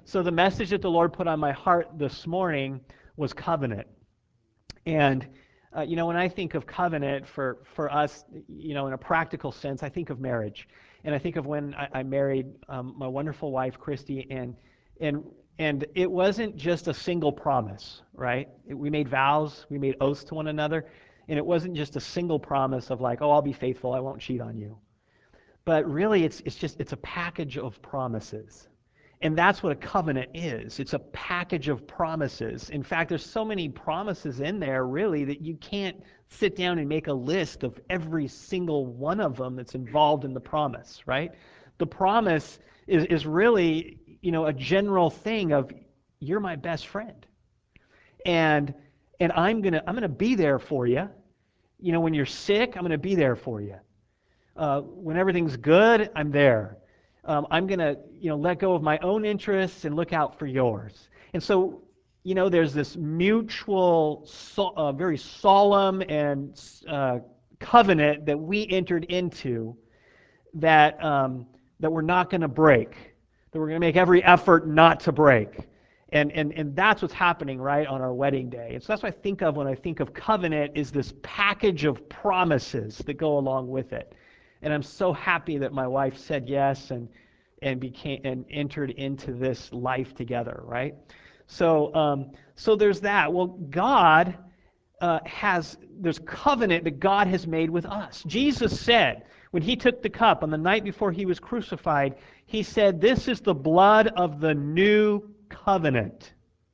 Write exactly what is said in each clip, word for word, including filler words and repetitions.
So the message that the Lord put on my heart this morning was covenant. And, uh, you know, when I think of covenant for, for us, you know, in a practical sense, I think of marriage. And I think of when I, I married um, my wonderful wife, Christy, and and and it wasn't just a single promise, right? It, we made vows, we made oaths to one another, and it wasn't just a single promise of like, oh, I'll be faithful, I won't cheat on you. But really, it's it's just it's a package of promises. And that's what a covenant is. It's a package of promises. In fact, there's so many promises in there, really, that you can't sit down and make a list of every single one of them that's involved in the promise, right? The promise is, is really, you know, a general thing of, you're my best friend. And and I'm gonna I'm gonna be there for you. You know, when you're sick, I'm gonna be there for you. Uh, when everything's good, I'm there. Um, I'm going to, you know, let go of my own interests and look out for yours. And so, you know, there's this mutual, so, uh, very solemn and uh, covenant that we entered into that um, that we're not going to break, that we're going to make every effort not to break. And, and and that's what's happening, right, on our wedding day. And so that's what I think of when I think of covenant, is this package of promises that go along with it. And I'm so happy that my wife said yes and and became and entered into this life together, right? So um, so there's that. Well, God uh, has there's covenant that God has made with us. Jesus said when he took the cup on the night before he was crucified, he said, "This is the blood of the new covenant."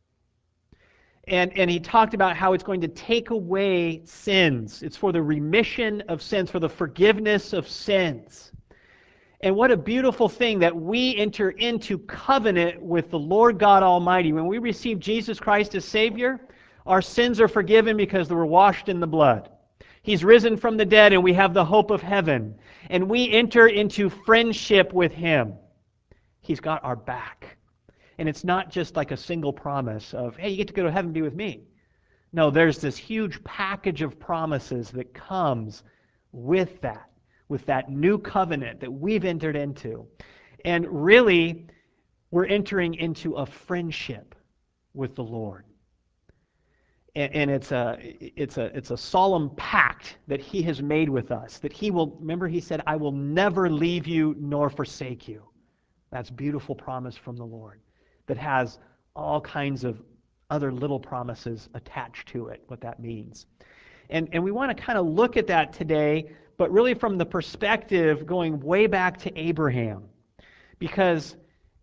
And, and he talked about how it's going to take away sins. It's for the remission of sins, for the forgiveness of sins. And what a beautiful thing that we enter into covenant with the Lord God Almighty. When we receive Jesus Christ as Savior, our sins are forgiven because they were washed in the blood. He's risen from the dead, and we have the hope of heaven. And we enter into friendship with Him. He's got our back. And it's not just like a single promise of, hey, you get to go to heaven and be with me. No, there's this huge package of promises that comes with that, with that new covenant that we've entered into. And really, we're entering into a friendship with the Lord. And, and it's a it's a it's a solemn pact that He has made with us, that He will, remember He said, I will never leave you nor forsake you. That's a beautiful promise from the Lord that has all kinds of other little promises attached to it, what that means. And, and we want to kind of look at that today, but really from the perspective going way back to Abraham. Because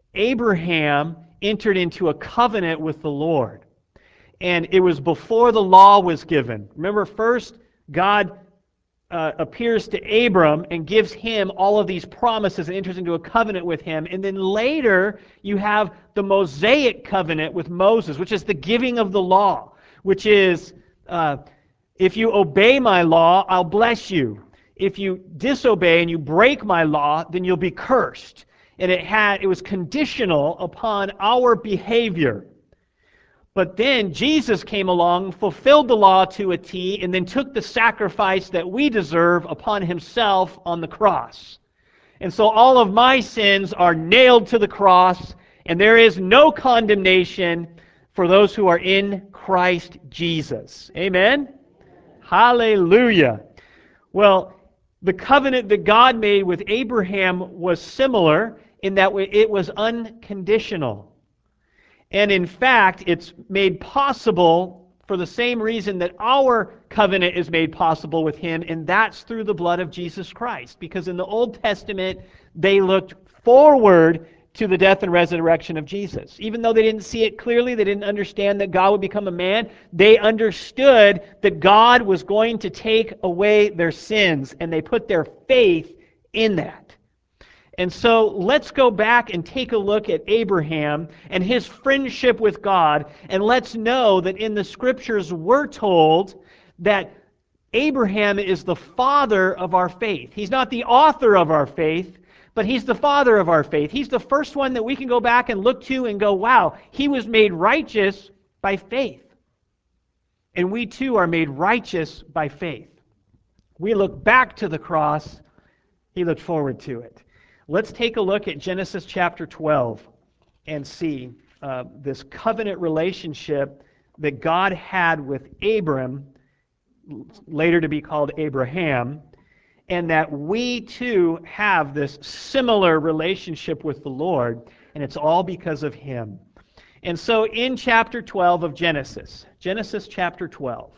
Abraham entered into a covenant with the Lord. And it was before the law was given. Remember, first, God Uh, appears to Abram and gives him all of these promises and enters into a covenant with him. And then later, you have the Mosaic covenant with Moses, which is the giving of the law, which is, uh, if you obey my law, I'll bless you. If you disobey and you break my law, then you'll be cursed. And it had it was conditional upon our behavior. But then Jesus came along, fulfilled the law to a T, and then took the sacrifice that we deserve upon Himself on the cross. And so all of my sins are nailed to the cross, and there is no condemnation for those who are in Christ Jesus. Amen? Hallelujah. Well, the covenant that God made with Abraham was similar in that it was unconditional. And in fact, it's made possible for the same reason that our covenant is made possible with Him, and that's through the blood of Jesus Christ. Because in the Old Testament, they looked forward to the death and resurrection of Jesus. Even though they didn't see it clearly, they didn't understand that God would become a man, they understood that God was going to take away their sins, and they put their faith in that. And so let's go back and take a look at Abraham and his friendship with God, and let's know that in the Scriptures we're told that Abraham is the father of our faith. He's not the author of our faith, but he's the father of our faith. He's the first one that we can go back and look to and go, wow, he was made righteous by faith. And we too are made righteous by faith. We look back to the cross, he looked forward to it. Let's take a look at Genesis chapter twelve. and see uh, this covenant relationship that God had with Abram, later to be called Abraham, and that we too have this similar relationship with the Lord, and it's all because of Him. And so in chapter twelve of Genesis, Genesis chapter twelve,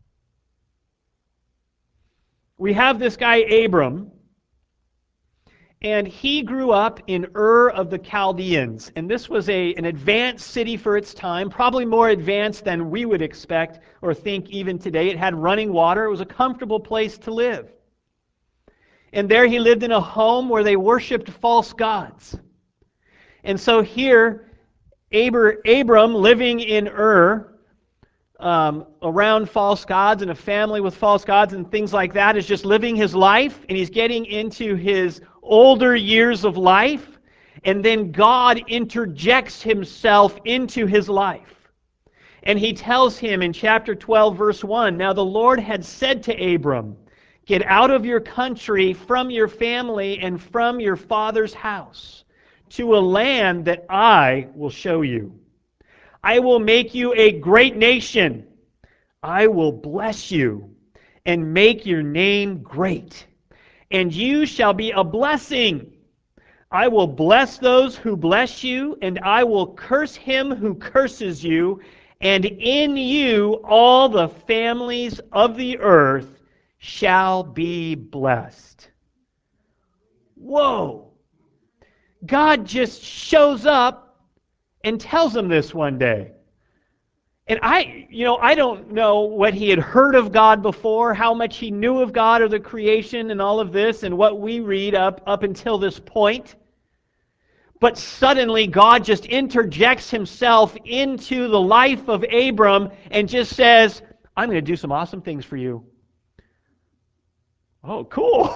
we have this guy Abram, and he grew up in Ur of the Chaldeans. And this was a, an advanced city for its time, probably more advanced than we would expect or think even today. It had running water. It was a comfortable place to live. And there he lived in a home where they worshipped false gods. And so here, Abr- Abram, living in Ur, Um, around false gods and a family with false gods and things like that, is just living his life, and he's getting into his older years of life, and then God interjects himself into his life. And he tells him in chapter twelve, verse one, "Now the Lord had said to Abram, 'Get out of your country, from your family, and from your father's house, to a land that I will show you. I will make you a great nation. I will bless you and make your name great, and you shall be a blessing. I will bless those who bless you, and I will curse him who curses you, and in you all the families of the earth shall be blessed.'" Whoa! God just shows up and tells him this one day. And I, you know, I don't know what he had heard of God before, how much he knew of God or the creation and all of this and what we read up, up until this point. But suddenly God just interjects himself into the life of Abram and just says, "I'm going to do some awesome things for you." Oh, cool.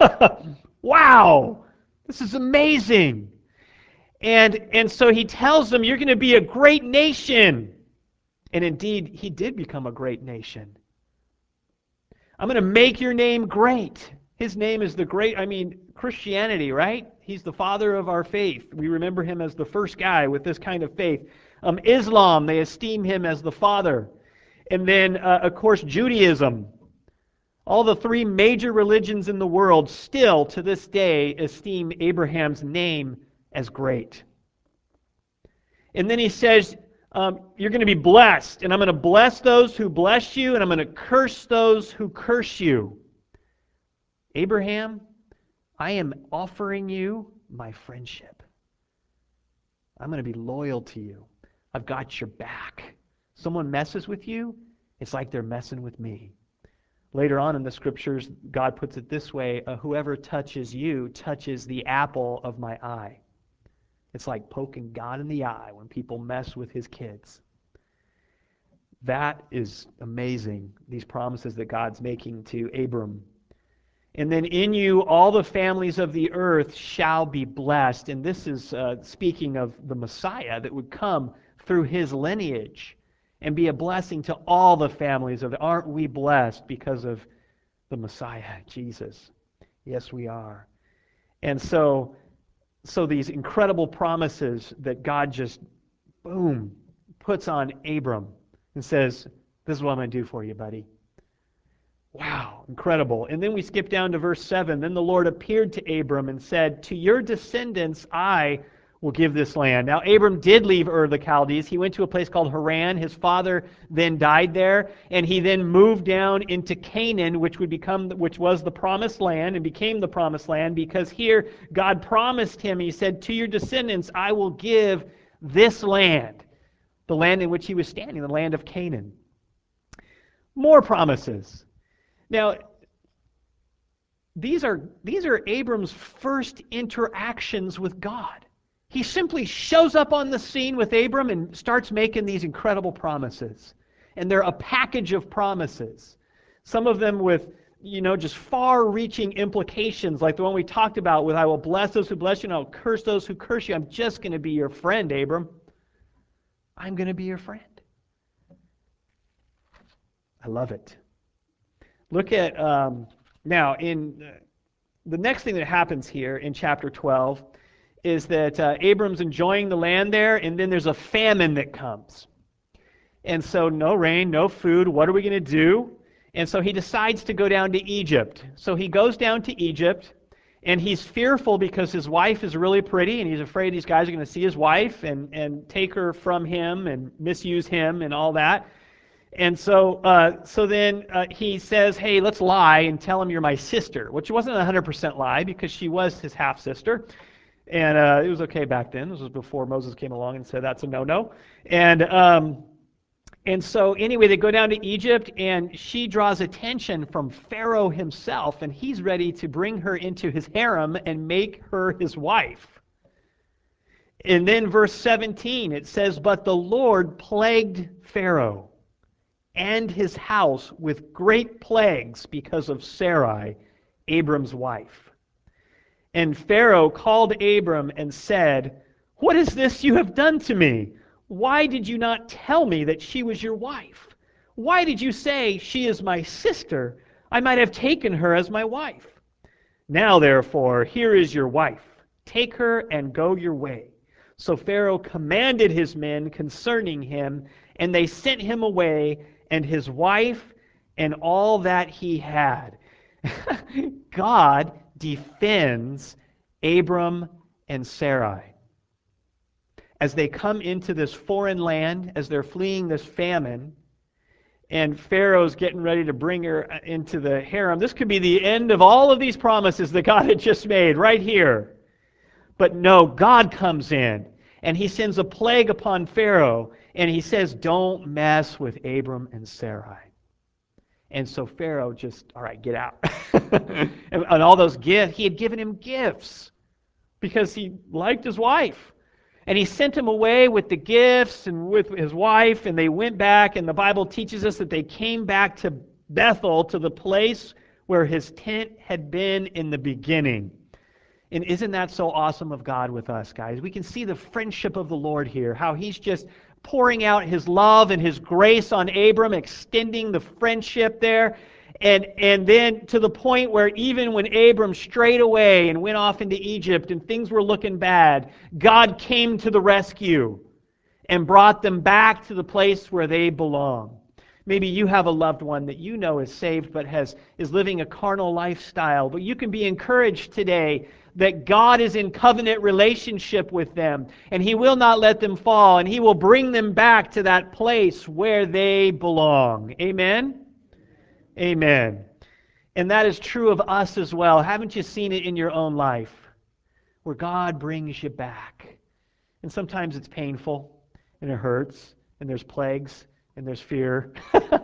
Wow. This is amazing. And, and so he tells them, "You're going to be a great nation." And indeed, he did become a great nation. "I'm going to make your name great." His name is the great, I mean, Christianity, right? He's the father of our faith. We remember him as the first guy with this kind of faith. Um, Islam, they esteem him as the father. And then, uh, of course, Judaism. All the three major religions in the world still, to this day, esteem Abraham's name as great. And then he says, um, "You're going to be blessed, and I'm going to bless those who bless you, and I'm going to curse those who curse you." Abraham, I am offering you my friendship. I'm going to be loyal to you. I've got your back. Someone messes with you, it's like they're messing with me. Later on in the scriptures, God puts it this way, uh, "Whoever touches you touches the apple of my eye." It's like poking God in the eye when people mess with his kids. That is amazing, these promises that God's making to Abram. "And then in you all the families of the earth shall be blessed." And this is uh, speaking of the Messiah that would come through his lineage and be a blessing to all the families of the earth. Aren't we blessed because of the Messiah, Jesus? Yes, we are. And so, so these incredible promises that God just, boom, puts on Abram and says, "This is what I'm going to do for you, buddy." Wow, incredible. And then we skip down to verse seven. "Then the Lord appeared to Abram and said, 'To your descendants I will give this land.'" Now Abram did leave Ur of the Chaldees. He went to a place called Haran. His father then died there, and he then moved down into Canaan, which would become, which was the promised land and became the promised land, because here God promised him, he said, "To your descendants I will give this land," the land in which he was standing, the land of Canaan. More promises. Now, these are, these are Abram's first interactions with God. He simply shows up on the scene with Abram and starts making these incredible promises. And they're a package of promises. Some of them with, you know, just far-reaching implications, like the one we talked about with, "I will bless those who bless you, and I will curse those who curse you." I'm just going to be your friend, Abram. I'm going to be your friend. I love it. Look at, um, now, in uh, the next thing that happens here in chapter twelve is that uh, Abram's enjoying the land there, and then there's a famine that comes. And so no rain, no food, what are we going to do? And so he decides to go down to Egypt. So he goes down to Egypt, and he's fearful because his wife is really pretty, and he's afraid these guys are going to see his wife and, and take her from him and misuse him and all that. And so uh, so then uh, he says, hey, let's lie and tell him you're my sister, which wasn't a one hundred percent lie because she was his half-sister. And uh, it was okay back then. This was before Moses came along and said that's a no-no. And um, and so anyway, they go down to Egypt, and she draws attention from Pharaoh himself, and he's ready to bring her into his harem and make her his wife. And then verse seventeen, it says, but the Lord plagued Pharaoh and his house with great plagues because of Sarai, Abram's wife. And Pharaoh called Abram and said, what is this you have done to me? Why did you not tell me that she was your wife? Why did you say, she is my sister? I might have taken her as my wife. Now, therefore, here is your wife. Take her and go your way. So Pharaoh commanded his men concerning him, and they sent him away, and his wife, and all that he had. God defends Abram and Sarai. As they come into this foreign land, as they're fleeing this famine, and Pharaoh's getting ready to bring her into the harem, this could be the end of all of these promises that God had just made right here. But no, God comes in, and he sends a plague upon Pharaoh, and he says, don't mess with Abram and Sarai. And so Pharaoh just, all right, get out. and, and all those gifts, he had given him gifts because he liked his wife. And he sent him away with the gifts and with his wife, and they went back, and the Bible teaches us that they came back to Bethel, to the place where his tent had been in the beginning. And isn't that so awesome of God with us, guys? We can see the friendship of the Lord here, how he's just pouring out his love and his grace on Abram, extending the friendship there. And, and then to the point where even when Abram strayed away and went off into Egypt and things were looking bad, God came to the rescue and brought them back to the place where they belong. Maybe you have a loved one that you know is saved but has is living a carnal lifestyle. But you can be encouraged today that God is in covenant relationship with them, and he will not let them fall, and he will bring them back to that place where they belong. Amen? Amen. And that is true of us as well. Haven't you seen it in your own life? Where God brings you back. And sometimes it's painful, and it hurts, and there's plagues, and there's fear.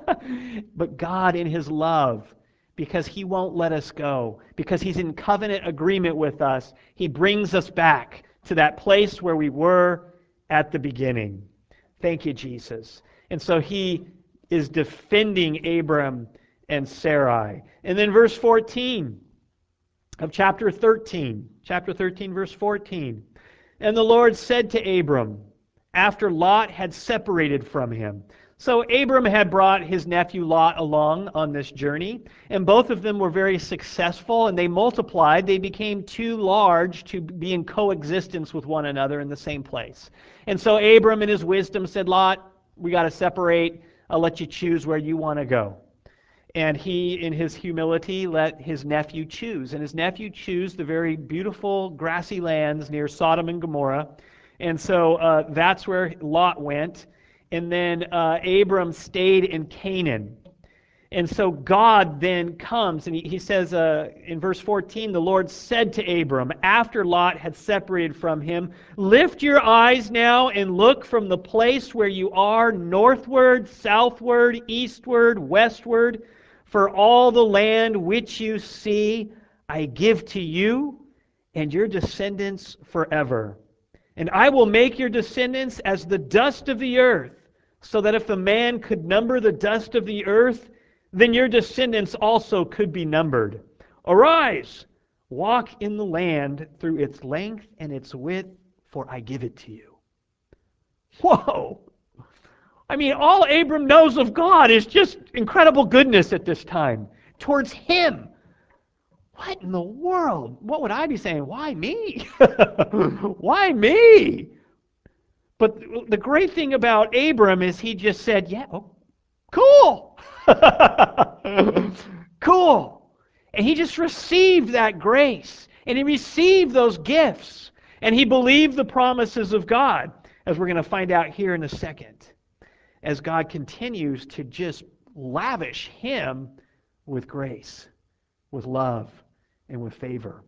But God in his love, because he won't let us go, because he's in covenant agreement with us, he brings us back to that place where we were at the beginning. Thank you, Jesus. And so he is defending Abram and Sarai. And then verse fourteen of chapter thirteen, chapter thirteen, verse fourteen. And the Lord said to Abram, after Lot had separated from him. So Abram had brought his nephew Lot along on this journey, and both of them were very successful, and they multiplied. They became too large to be in coexistence with one another in the same place. And so Abram in his wisdom said, Lot, we got to separate. I'll let you choose where you want to go. And he, in his humility, let his nephew choose. And his nephew chose the very beautiful grassy lands near Sodom and Gomorrah. And so uh, that's where Lot went. And then uh, Abram stayed in Canaan. And so God then comes, and he, he says uh, in verse fourteen, the Lord said to Abram, after Lot had separated from him, lift your eyes now and look from the place where you are northward, southward, eastward, westward, for all the land which you see I give to you and your descendants forever. And I will make your descendants as the dust of the earth, so that if a man could number the dust of the earth, then your descendants also could be numbered. Arise, walk in the land through its length and its width, for I give it to you. Whoa! I mean, all Abram knows of God is just incredible goodness at this time towards him. what in the world? What would I be saying? Why me? Why me? But the great thing about Abram is he just said, yeah, oh, cool. Cool. And he just received that grace. And he received those gifts. And he believed the promises of God, as we're going to find out here in a second, as God continues to just lavish him with grace, with love, and with favor.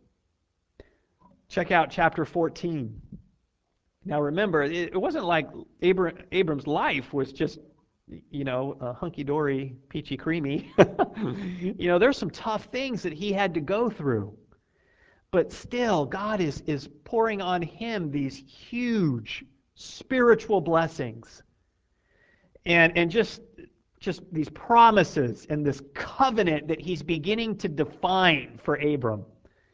Check out chapter fourteen. Now remember, it wasn't like Abram, Abram's life was just, you know, uh, hunky-dory, peachy-creamy. You know, there's some tough things that he had to go through. But still, God is, is pouring on him these huge spiritual blessings. And, and just, just these promises and this covenant that he's beginning to define for Abram.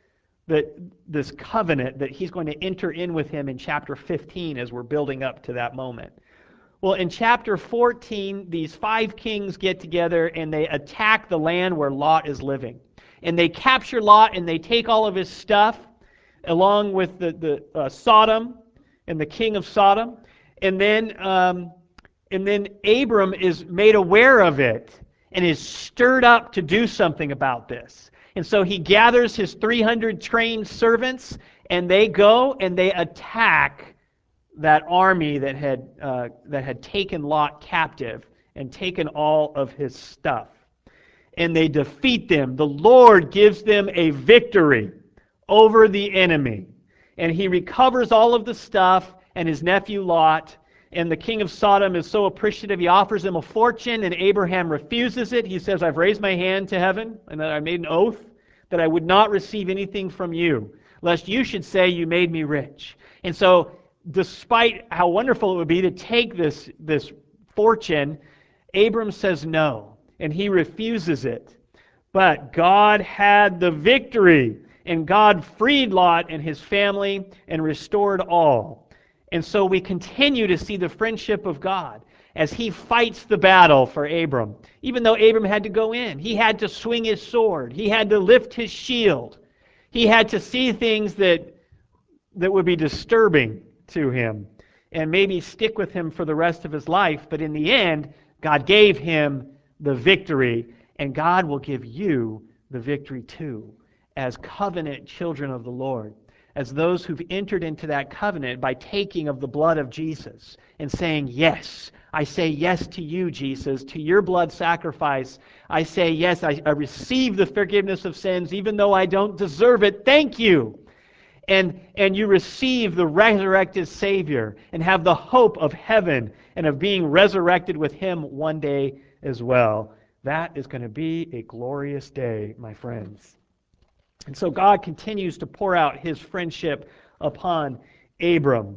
That this covenant that he's going to enter in with him in chapter fifteen as we're building up to that moment. Well, in chapter fourteen, these five kings get together and they attack the land where Lot is living. And they capture Lot and they take all of his stuff along with the, the uh, Sodom and the king of Sodom. And then, um, and then Abram is made aware of it and is stirred up to do something about this. And so he gathers his three hundred trained servants and they go and they attack that army that had uh, that had taken Lot captive and taken all of his stuff. And they defeat them. The Lord gives them a victory over the enemy. And he recovers all of the stuff and his nephew Lot. And the king of Sodom is so appreciative, he offers him a fortune, and Abraham refuses it. He says, I've raised my hand to heaven, and that I made an oath that I would not receive anything from you, lest you should say you made me rich. And so, despite how wonderful it would be to take this, this fortune, Abram says no, and he refuses it. But God had the victory, and God freed Lot and his family and restored all. And so we continue to see the friendship of God as he fights the battle for Abram. Even though Abram had to go in, he had to swing his sword, he had to lift his shield, he had to see things that, that would be disturbing to him and maybe stick with him for the rest of his life. But in the end, God gave him the victory, and God will give you the victory too, as covenant children of the Lord, as those who've entered into that covenant by taking of the blood of Jesus and saying, yes, I say yes to you, Jesus, to your blood sacrifice. I say yes, I, I receive the forgiveness of sins, even though I don't deserve it. Thank you. And, and you receive the resurrected Savior and have the hope of heaven and of being resurrected with him one day as well. That is going to be a glorious day, my friends. And so God continues to pour out his friendship upon Abram.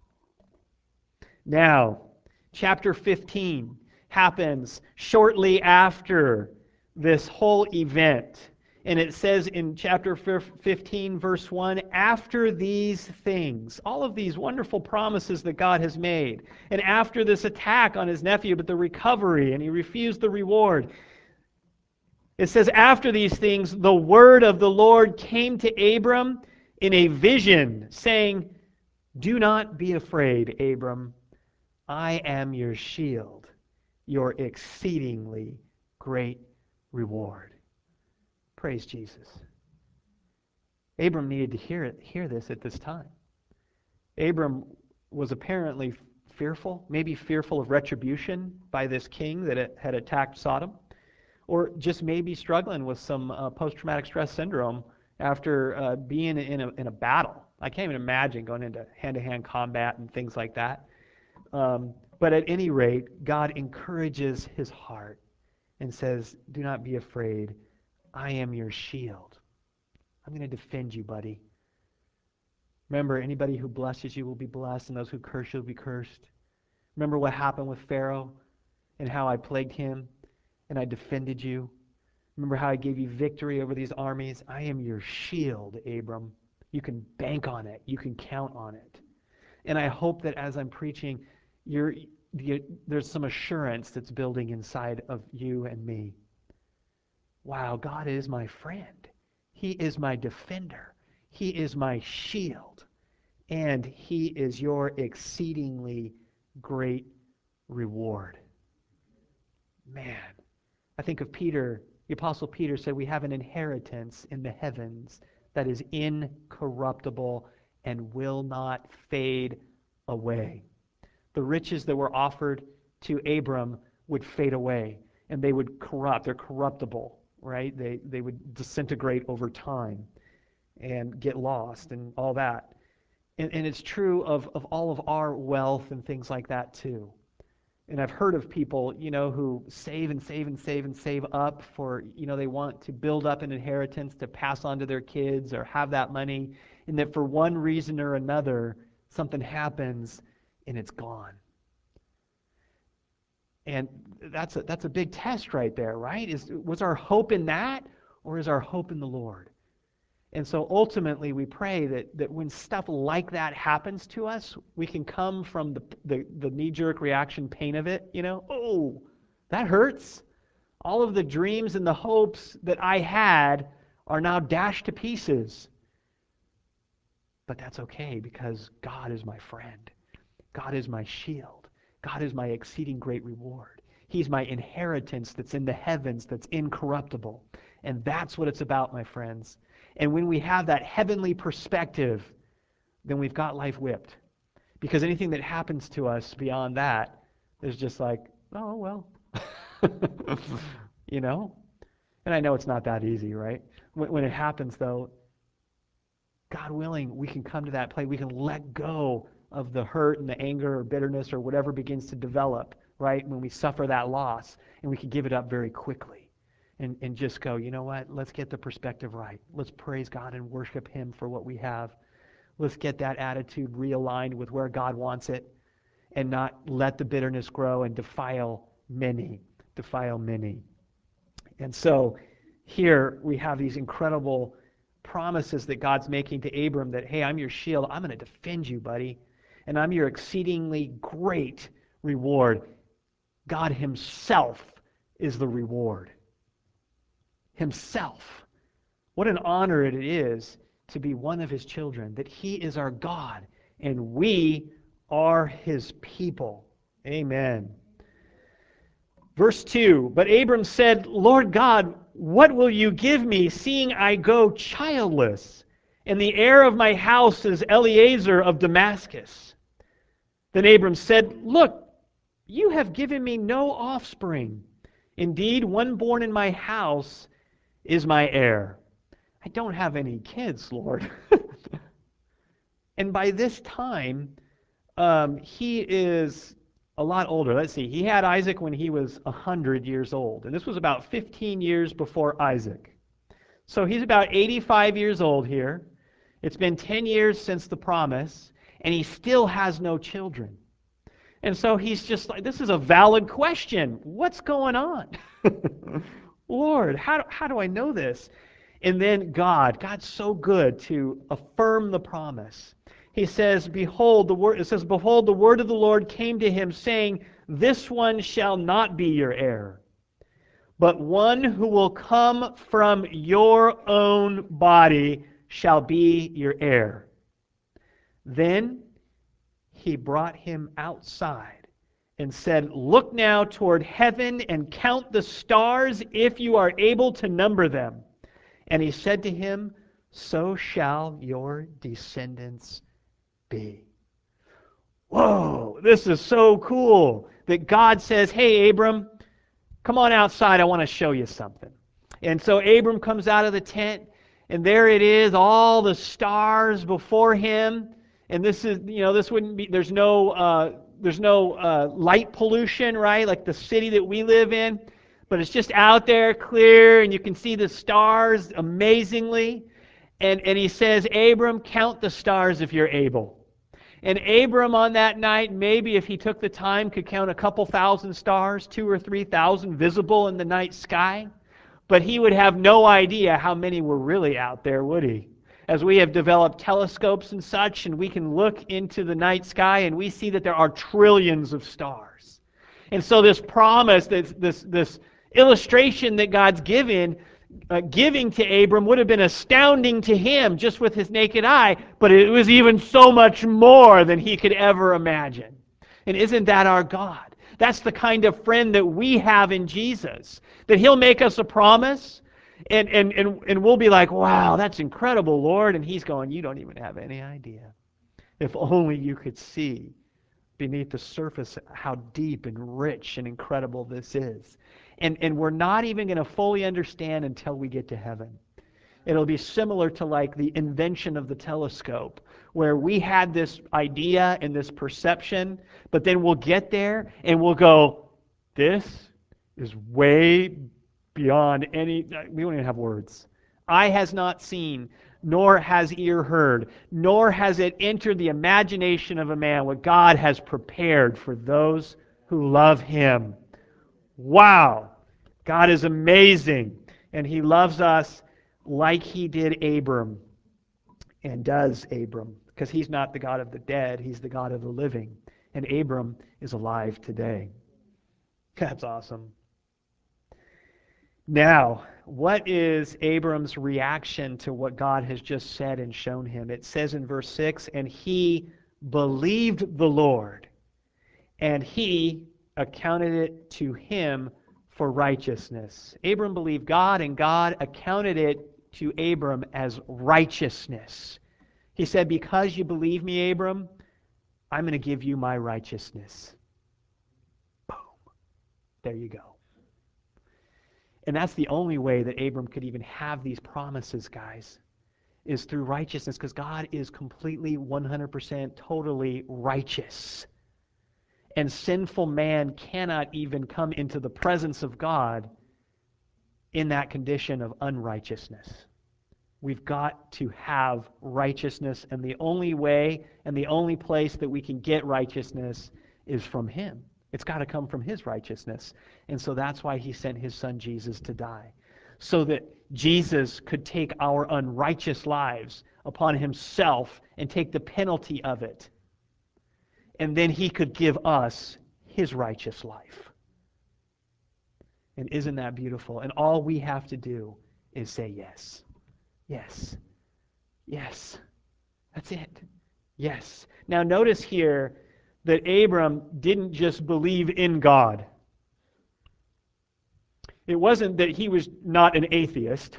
Now, chapter fifteen happens shortly after this whole event. And it says in chapter fifteen, verse one, after these things, all of these wonderful promises that God has made, and after this attack on his nephew, but the recovery, and he refused the reward, it says, after these things, the word of the Lord came to Abram in a vision, saying, do not be afraid, Abram. I am your shield, your exceedingly great reward. Praise Jesus. Abram needed to hear it, hear this at this time. Abram was apparently fearful, maybe fearful of retribution by this king that had attacked Sodom, or just maybe struggling with some uh, post-traumatic stress syndrome after uh, being in a, in a battle. I can't even imagine going into hand-to-hand combat and things like that. Um, but at any rate, God encourages his heart and says, do not be afraid. I am your shield. I'm going to defend you, buddy. Remember, anybody who blesses you will be blessed, and those who curse you will be cursed. Remember what happened with Pharaoh and how I plagued him and I defended you. Remember how I gave you victory over these armies? I am your shield, Abram. You can bank on it. You can count on it. And I hope that as I'm preaching, you're, you, there's some assurance that's building inside of you and me. Wow, God is my friend. He is my defender. He is my shield. And he is your exceedingly great reward. Man, I think of Peter. The Apostle Peter said we have an inheritance in the heavens that is incorruptible and will not fade away. The riches that were offered to Abram would fade away, and they would corrupt. They're corruptible, right? They, they would disintegrate over time and get lost and all that. And, and it's true of, of all of our wealth and things like that too. And I've heard of people, you know, who save and save and save and save up for, you know, they want to build up an inheritance to pass on to their kids or have that money, and that for one reason or another, something happens and it's gone. And that's a, that's a big test right there, right? Is, was our hope in that, or is our hope in the Lord? And so ultimately we pray that, that when stuff like that happens to us, we can come from the, the, the knee-jerk reaction pain of it, you know, oh, that hurts. All of the dreams and the hopes that I had are now dashed to pieces. But that's okay, because God is my friend. God is my shield. God is my exceeding great reward. He's my inheritance that's in the heavens, that's incorruptible. And that's what it's about, my friends. And when we have that heavenly perspective, then we've got life whipped. Because anything that happens to us beyond that is just like, oh, well. You know? And I know it's not that easy, right? When, when it happens, though, God willing, we can come to that place. We can let go of the hurt and the anger or bitterness or whatever begins to develop, right? When we suffer that loss, and we can give it up very quickly. And, and just go, you know what? Let's get the perspective right. Let's praise God and worship Him for what we have. Let's get that attitude realigned with where God wants it, and not let the bitterness grow and defile many, defile many. And so here we have these incredible promises that God's making to Abram that, hey, I'm your shield. I'm going to defend you, buddy. And I'm your exceedingly great reward. God Himself is the reward. Himself. What an honor it is to be one of His children, that He is our God and we are His people. Amen. Verse two, but Abram said, Lord God, what will you give me, seeing I go childless, and the heir of my house is Eliezer of Damascus? Then Abram said, look, you have given me no offspring. Indeed, one born in my house is my heir. I don't have any kids, Lord. And by this time, um, he is a lot older. Let's see. He had Isaac when he was one hundred years old. And this was about fifteen years before Isaac. So he's about eighty-five years old here. It's been ten years since the promise, and he still has no children. And so he's just like, this is a valid question. What's going on? Lord, how, how do I know this? And then God, God's so good to affirm the promise. He says, behold, the word, it says, behold, the word of the Lord came to him, saying, this one shall not be your heir, but one who will come from your own body shall be your heir. Then he brought him outside and said, look now toward heaven and count the stars if you are able to number them. And he said to him, so shall your descendants be. Whoa, this is so cool that God says, hey, Abram, come on outside. I want to show you something. And so Abram comes out of the tent, and there it is, all the stars before him. And this is, you know, this wouldn't be, there's no, uh, there's no uh, light pollution, right? Like the city that we live in. But it's just out there clear, and you can see the stars amazingly. And, and he says, Abram, count the stars if you're able. And Abram on that night, maybe if he took the time, could count a couple thousand stars, two or three thousand visible in the night sky. But he would have no idea how many were really out there, would he? As we have developed telescopes and such, and we can look into the night sky, and we see that there are trillions of stars. And so this promise, this, this, this illustration that God's given, uh, giving to Abram would have been astounding to him just with his naked eye, but it was even so much more than he could ever imagine. And isn't that our God? That's the kind of friend that we have in Jesus, that He'll make us a promise, and, and, and, and we'll be like, wow, that's incredible, Lord. And He's going, you don't even have any idea. If only you could see beneath the surface how deep and rich and incredible this is. And, and we're not even going to fully understand until we get to heaven. It'll be similar to like the invention of the telescope, where we had this idea and this perception, but then we'll get there and we'll go, this is way beyond any, we don't even have words. Eye has not seen, nor has ear heard, nor has it entered the imagination of a man what God has prepared for those who love Him. Wow! God is amazing, and He loves us like He did Abram, and does Abram, because He's not the God of the dead, He's the God of the living, and Abram is alive today. That's awesome. Now, what is Abram's reaction to what God has just said and shown him? It says in verse six, and he believed the Lord, and He accounted it to him for righteousness. Abram believed God, and God accounted it to Abram as righteousness. He said, because you believe me, Abram, I'm going to give you my righteousness. Boom. There you go. And that's the only way that Abram could even have these promises, guys, is through righteousness, because God is completely, one hundred percent, totally righteous. And sinful man cannot even come into the presence of God in that condition of unrighteousness. We've got to have righteousness, and the only way and the only place that we can get righteousness is from Him. It's got to come from His righteousness. And so that's why He sent His Son Jesus to die, so that Jesus could take our unrighteous lives upon Himself and take the penalty of it. And then He could give us His righteous life. And isn't that beautiful? And all we have to do is say yes. Yes. Yes. That's it. Yes. Now notice here that Abram didn't just believe in God. It wasn't that he was not an atheist,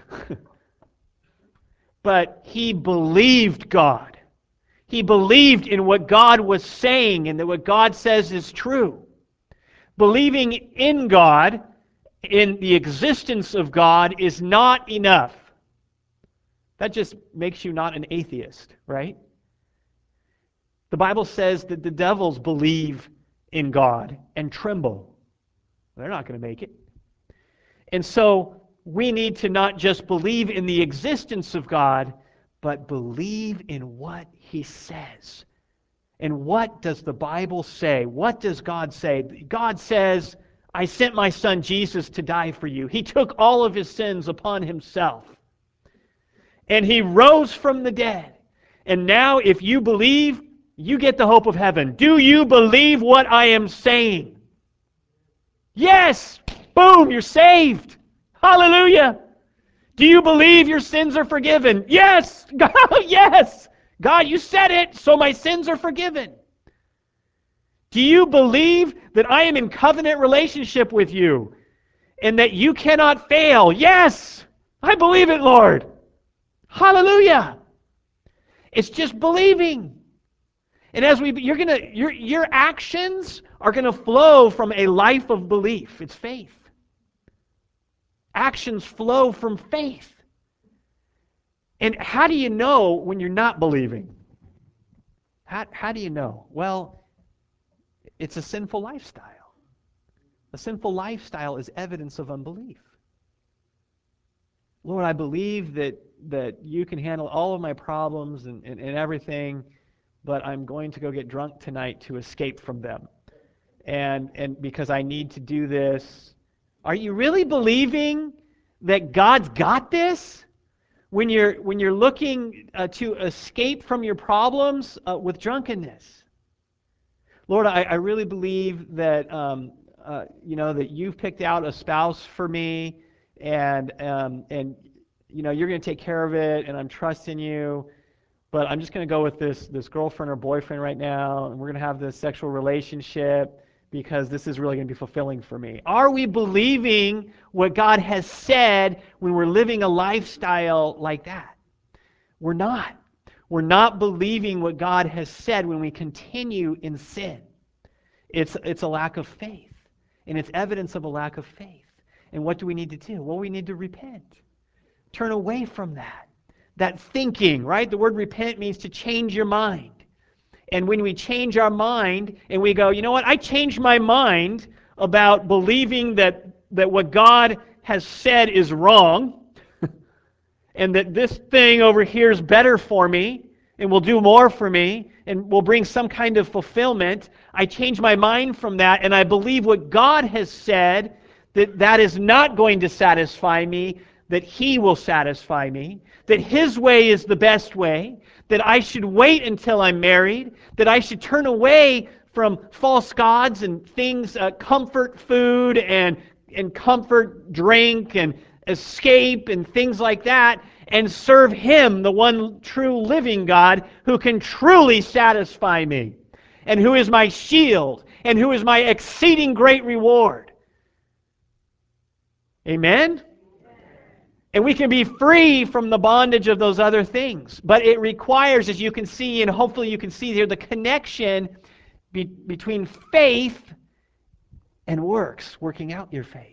but he believed God. He believed in what God was saying and that what God says is true. Believing in God, in the existence of God, is not enough. That just makes you not an atheist, right? The Bible says that the devils believe in God and tremble. They're not going to make it. And so we need to not just believe in the existence of God, but believe in what He says. And what does the Bible say? What does God say? God says, I sent my Son Jesus to die for you. He took all of His sins upon Himself. And He rose from the dead. And now if you believe, you get the hope of heaven. Do you believe what I am saying? Yes! Boom, you're saved. Hallelujah. Do you believe your sins are forgiven? Yes! God, yes! God, you said it, so my sins are forgiven. Do you believe that I am in covenant relationship with you and that you cannot fail? Yes! I believe it, Lord. Hallelujah. It's just believing. And as we you're going to your your actions are going to flow from a life of belief. It's faith. Actions flow from faith. And how do you know when you're not believing? How how do you know? Well, it's a sinful lifestyle. A sinful lifestyle is evidence of unbelief. Lord, I believe that, that you can handle all of my problems and, and, and everything, but I'm going to go get drunk tonight to escape from them. And, and because I need to do this. Are you really believing that God's got this? When you're, when you're looking uh, to escape from your problems uh, with drunkenness. Lord, I, I really believe that, um, uh, you know, that you've picked out a spouse for me, and um, and you know you're going to take care of it, and I'm trusting you, but I'm just going to go with this this girlfriend or boyfriend right now, and we're going to have this sexual relationship because this is really going to be fulfilling for me. Are we believing what God has said when we're living a lifestyle like that? We're not. We're not believing what God has said when we continue in sin. It's, it's a lack of faith, and it's evidence of a lack of faith. And what do we need to do? Well, we need to repent. Turn away from that. That thinking, right? The word repent means to change your mind. And when we change our mind and we go, you know what, I changed my mind about believing that, that what God has said is wrong, and that this thing over here is better for me and will do more for me and will bring some kind of fulfillment. I change my mind from that and I believe what God has said, that that is not going to satisfy me, that He will satisfy me, that His way is the best way, that I should wait until I'm married, that I should turn away from false gods and things, uh, comfort food and, and comfort drink and escape and things like that, and serve Him, the one true living God, who can truly satisfy me, and who is my shield, and who is my exceeding great reward. Amen? And we can be free from the bondage of those other things. But it requires, as you can see, and hopefully you can see here, the connection be- between faith and works, working out your faith.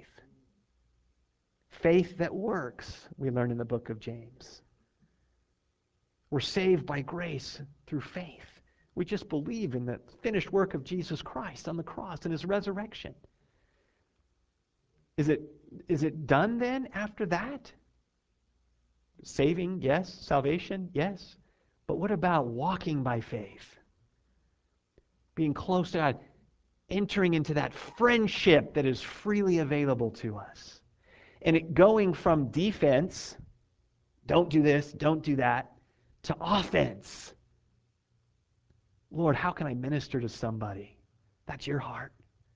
Faith that works, we learn in the book of James. We're saved by grace through faith. We just believe in the finished work of Jesus Christ on the cross and His resurrection. Is it, is it done then after that? Saving, yes. Salvation, yes. But what about walking by faith? Being close to God, entering into that friendship that is freely available to us. And it going from defense, don't do this, don't do that, to offense. Lord, how can I minister to somebody? That's your heart.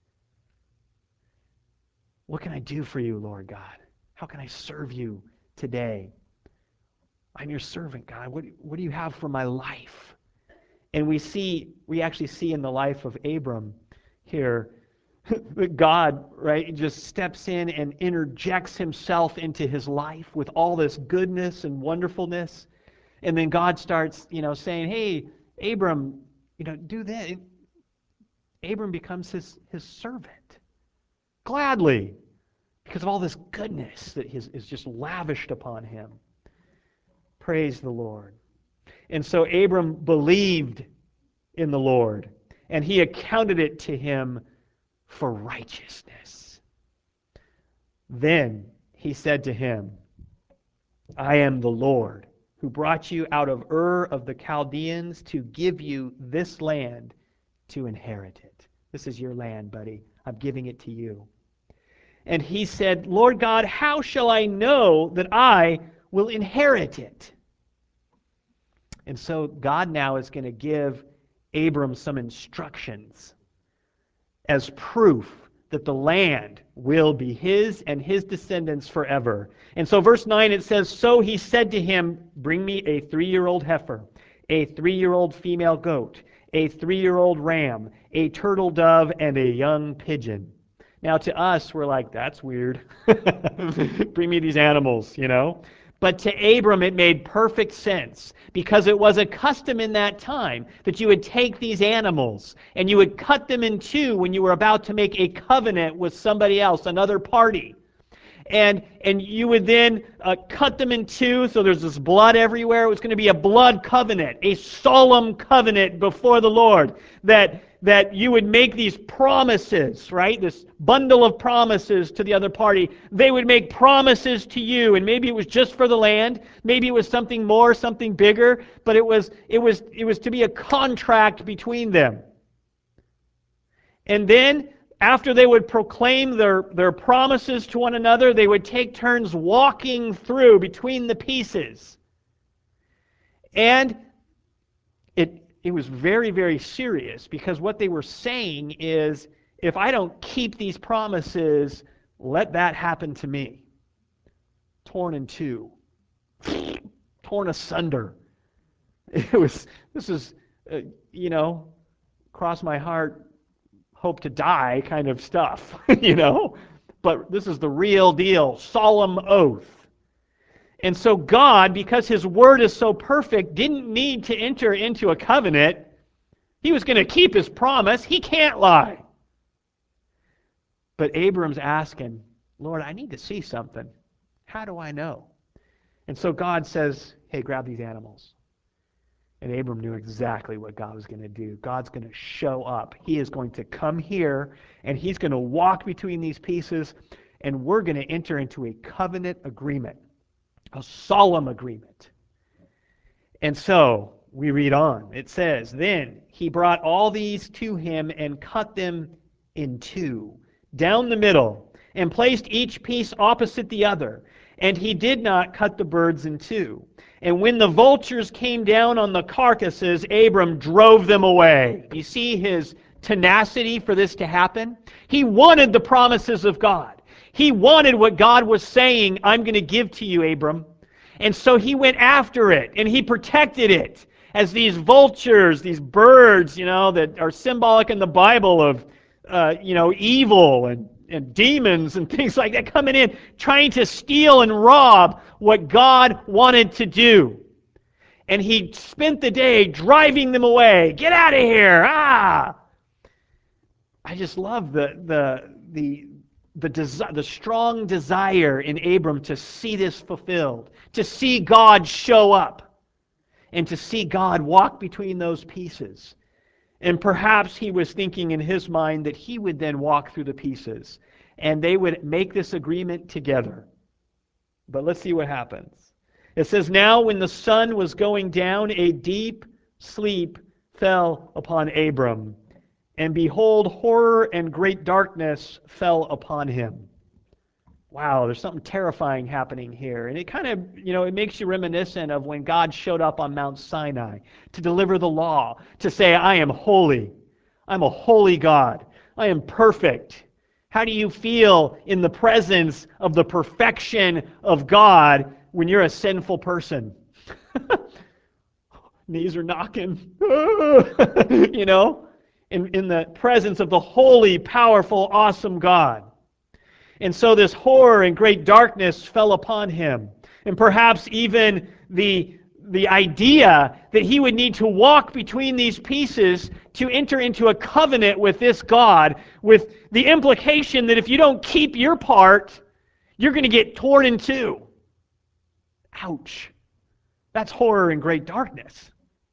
What can I do for you, Lord God? How can I serve you today? I'm your servant, God. What, what do you have for my life? And we see, we actually see in the life of Abram here, that God, right, just steps in and interjects Himself into his life with all this goodness and wonderfulness. And then God starts, you know, saying, hey, Abram, you know, do this. Abram becomes his, his servant. Gladly. Because of all this goodness that is, is just lavished upon him. Praise the Lord. And so Abram believed in the Lord, and He accounted it to him for righteousness. Then He said to him, I am the Lord who brought you out of Ur of the Chaldeans to give you this land to inherit it. This is your land, buddy. I'm giving it to you. And he said, Lord God, how shall I know that I will inherit it? And so God now is going to give Abram some instructions as proof that the land will be his and his descendants forever. And so verse nine, it says, so he said to him, bring me a three-year-old heifer, a three-year-old female goat, a three-year-old ram, a turtle dove, and a young pigeon. Now to us, we're like, that's weird. Bring me these animals, you know. But to Abram, it made perfect sense, because it was a custom in that time that you would take these animals and you would cut them in two when you were about to make a covenant with somebody else, another party. And, and you would then uh, cut them in two, so there's this blood everywhere. It was going to be a blood covenant, a solemn covenant before the Lord, that that you would make these promises, right? This bundle of promises to the other party. They would make promises to you, and maybe it was just for the land, maybe it was something more, something bigger, but it was it was it was to be a contract between them. And then after they would proclaim their, their promises to one another, they would take turns walking through between the pieces. And it It was very, very serious, because what they were saying is, if I don't keep these promises, let that happen to me. torn in two, torn asunder. It was, this is, uh, you know, cross my heart, hope to die kind of stuff, you know? But this is the real deal, solemn oath. And so God, because His Word is so perfect, didn't need to enter into a covenant. He was going to keep His promise. He can't lie. But Abram's asking, Lord, I need to see something. How do I know? And so God says, hey, grab these animals. And Abram knew exactly what God was going to do. God's going to show up. He is going to come here, and He's going to walk between these pieces, and we're going to enter into a covenant agreement, a solemn agreement. And so we read on. It says, then he brought all these to him and cut them in two, down the middle, and placed each piece opposite the other. And he did not cut the birds in two. And when the vultures came down on the carcasses, Abram drove them away. You see his tenacity for this to happen? He wanted the promises of God. He wanted what God was saying, I'm going to give to you, Abram. And so he went after it, and he protected it. As these vultures, these birds, you know, that are symbolic in the Bible of, uh, you know, evil and and demons and things like that coming in, trying to steal and rob what God wanted to do. And he spent the day driving them away. Get out of here! Ah! I just love the the the the, desi- the strong desire in Abram to see this fulfilled, to see God show up, and to see God walk between those pieces. And perhaps he was thinking in his mind that he would then walk through the pieces and they would make this agreement together. But let's see what happens. It says, now when the sun was going down, a deep sleep fell upon Abram. And behold, horror and great darkness fell upon him. Wow, there's something terrifying happening here. And it kind of, you know, it makes you reminiscent of when God showed up on Mount Sinai to deliver the law, to say, I am holy. I'm a holy God. I am perfect. How do you feel in the presence of the perfection of God when you're a sinful person? Knees are knocking. You know, in, in the presence of the holy, powerful, awesome God. And so this horror and great darkness fell upon him. And perhaps even the, the idea that he would need to walk between these pieces to enter into a covenant with this God, with the implication that if you don't keep your part, you're going to get torn in two. Ouch. That's horror and great darkness.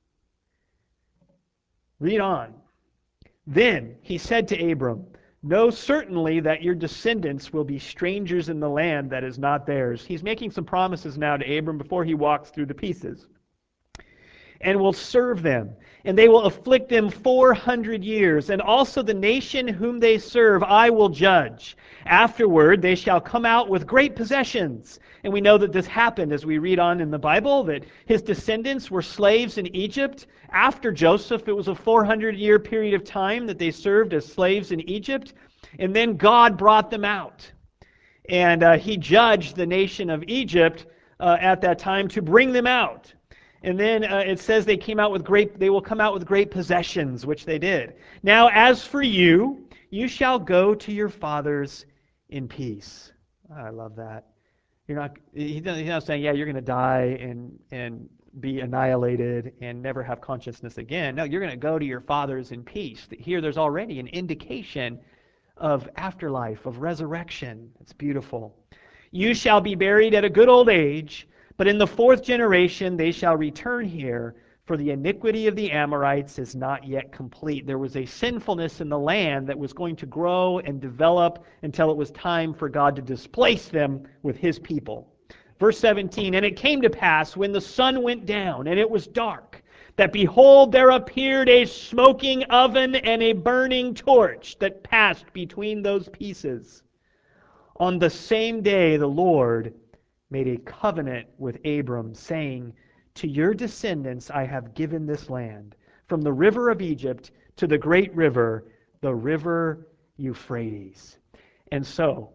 Read on. Then he said to Abram, know certainly that your descendants will be strangers in the land that is not theirs. He's making some promises now to Abram before he walks through the pieces. And will serve them, and they will afflict them four hundred years. And also the nation whom they serve I will judge. Afterward they shall come out with great possessions. And we know that this happened as we read on in the Bible, that his descendants were slaves in Egypt. After Joseph, it was a four hundred year period of time that they served as slaves in Egypt. And then God brought them out. And uh, he judged the nation of Egypt uh, at that time to bring them out. And then uh, it says they came out with great, they will come out with great possessions, which they did. Now, as for you, you shall go to your fathers in peace. Oh, I love that. You're not, he's not saying, yeah, you're going to die and, and be annihilated and never have consciousness again. No, you're going to go to your fathers in peace. Here, there's already an indication of afterlife, of resurrection. It's beautiful. You shall be buried at a good old age. But in the fourth generation they shall return here, for the iniquity of the Amorites is not yet complete. There was a sinfulness in the land that was going to grow and develop until it was time for God to displace them with His people. Verse seventeen, and it came to pass when the sun went down and it was dark, that behold, there appeared a smoking oven and a burning torch that passed between those pieces. On the same day the Lord made a covenant with Abram, saying, to your descendants I have given this land, from the river of Egypt to the great river, the river Euphrates. And so,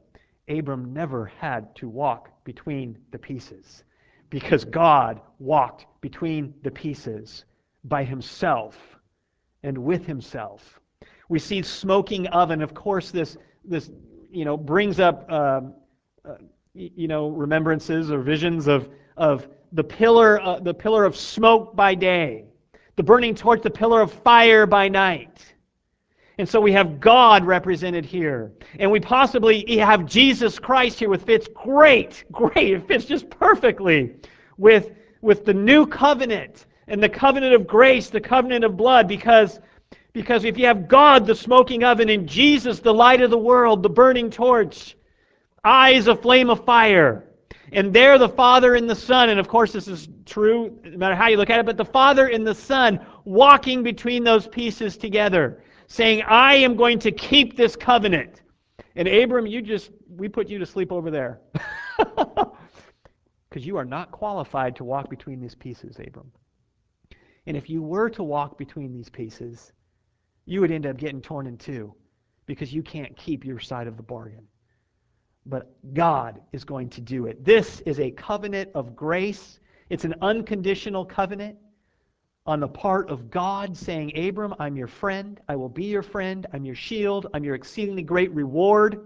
Abram never had to walk between the pieces because God walked between the pieces by himself and with himself. We see smoking oven. Of course, this this you know brings up um, uh, you know remembrances or visions of of the pillar uh, the pillar of smoke by day, the burning torch, the pillar of fire by night. And so we have God represented here. And we possibly have Jesus Christ here, which fits great, great. It fits just perfectly with, with the new covenant and the covenant of grace, the covenant of blood, because, because if you have God, the smoking oven, and Jesus, the light of the world, the burning torch, eyes a flame of fire, and there the Father and the Son, and of course this is true no matter how you look at it, but the Father and the Son walking between those pieces together, saying, I am going to keep this covenant. And Abram, you just, we put you to sleep over there. Because you are not qualified to walk between these pieces, Abram. And if you were to walk between these pieces, you would end up getting torn in two because you can't keep your side of the bargain. But God is going to do it. This is a covenant of grace. It's an unconditional covenant on the part of God saying, Abram, I'm your friend. I will be your friend. I'm your shield. I'm your exceedingly great reward.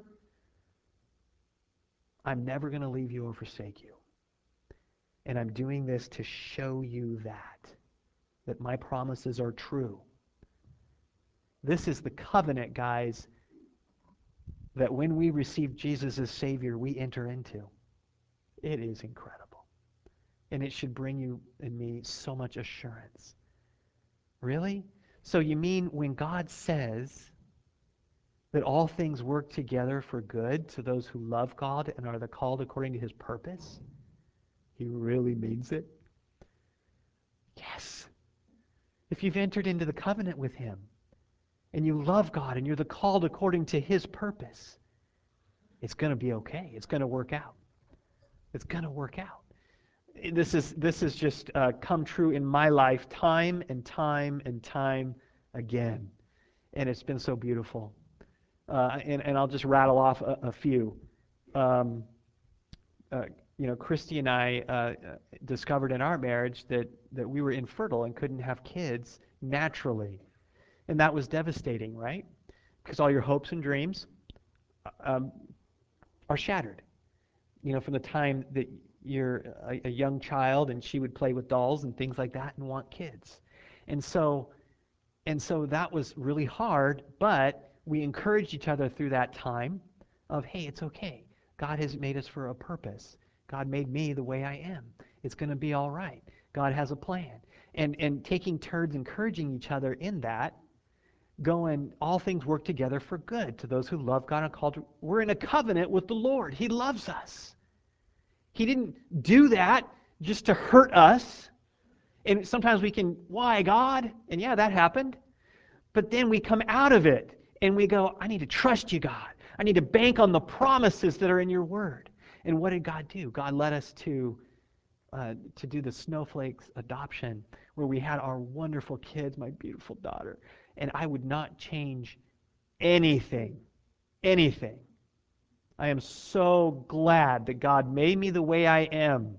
I'm never going to leave you or forsake you. And I'm doing this to show you that, that my promises are true. This is the covenant, guys, that when we receive Jesus as Savior, we enter into. It is incredible. And it should bring you and me so much assurance. Really? So you mean when God says that all things work together for good to those who love God and are the called according to his purpose? He really means it? Yes. If you've entered into the covenant with him, and you love God, and you're the called according to his purpose, it's going to be okay. It's going to work out. It's going to work out. This is this has just uh, come true in my life time and time and time again. And it's been so beautiful. Uh, and, and I'll just rattle off a, a few. Um, uh, you know, Christy and I uh, discovered in our marriage that, that we were infertile and couldn't have kids naturally. And that was devastating, right? Because all your hopes and dreams um, are shattered. You know, from the time that you're a, a young child and she would play with dolls and things like that and want kids. And so, and so that was really hard, but we encouraged each other through that time of, hey, it's okay. God has made us for a purpose. God made me the way I am. It's going to be all right. God has a plan. And, and taking turns encouraging each other in that, going, all things work together for good to those who love God and are called to, we're in a covenant with the Lord. He loves us. He didn't do that just to hurt us. And sometimes we can, why, God? And yeah, that happened. But then we come out of it and we go, I need to trust you, God. I need to bank on the promises that are in your word. And what did God do? God led us to uh, to do the snowflakes adoption, where we had our wonderful kids, my beautiful daughter. And I would not change anything, anything. I am so glad that God made me the way I am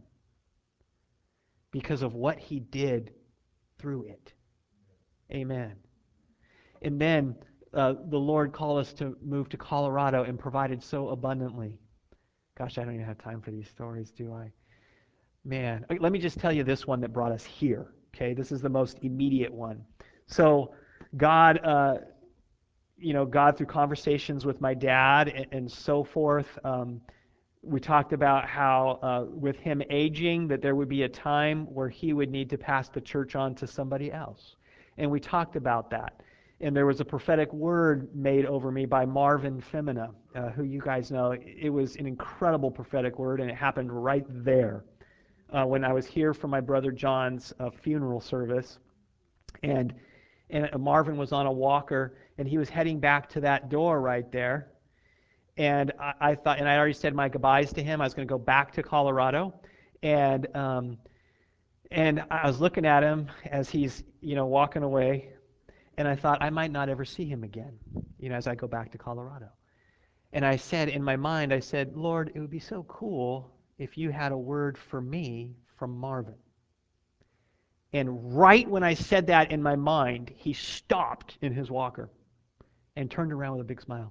because of what he did through it. Amen. And then uh, the Lord called us to move to Colorado and provided so abundantly. Gosh, I don't even have time for these stories, do I? Man, let me just tell you this one that brought us here. Okay, this is the most immediate one. So God, uh, you know, God through conversations with my dad and, and so forth, um, we talked about how uh, with him aging, that there would be a time where he would need to pass the church on to somebody else. And we talked about that. And there was a prophetic word made over me by Marvin Femina, uh, who you guys know. It was an incredible prophetic word, and it happened right there uh, when I was here for my brother John's uh, funeral service. And, and Marvin was on a walker, and he was heading back to that door right there. And I, I thought, and I already said my goodbyes to him. I was going to go back to Colorado, and um, and I was looking at him as he's, you know, walking away, and I thought I might not ever see him again, you know, as I go back to Colorado. And I said in my mind, I said, Lord, it would be so cool if you had a word for me from Marvin. And right when I said that in my mind, he stopped in his walker and turned around with a big smile.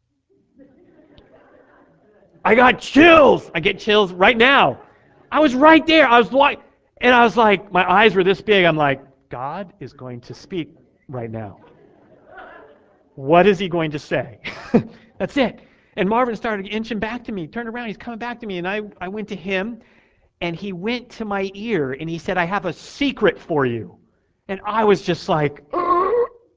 I got chills. I get chills right now. I was right there. I was like, and I was like, my eyes were this big. I'm like, God is going to speak right now. What is he going to say? That's it. And Marvin started inching back to me, turned around, he's coming back to me, and I, I went to him, and he went to my ear, and he said, I have a secret for you. And I was just like, Ugh.